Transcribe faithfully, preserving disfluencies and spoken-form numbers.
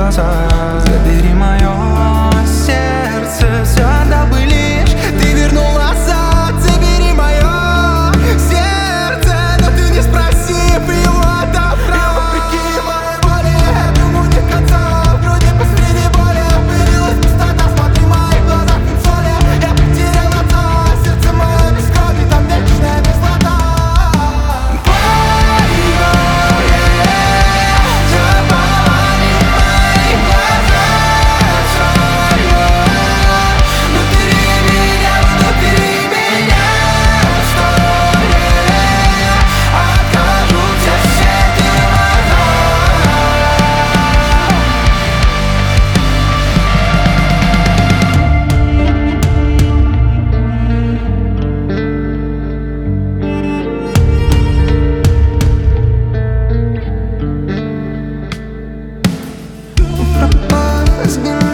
глаза. Забери мое сердце, все отдал бы лишь ты вернул назад. Забери мое сердце, но ты не спросив его отдав право. Вопреки моей воле, этому нет конца. Вроде посреди боли появилась пустота. Смотри в моих глазах нет соли. Я потерял отца, сердце мое без крови, там вечная мерзлота. Пропасть.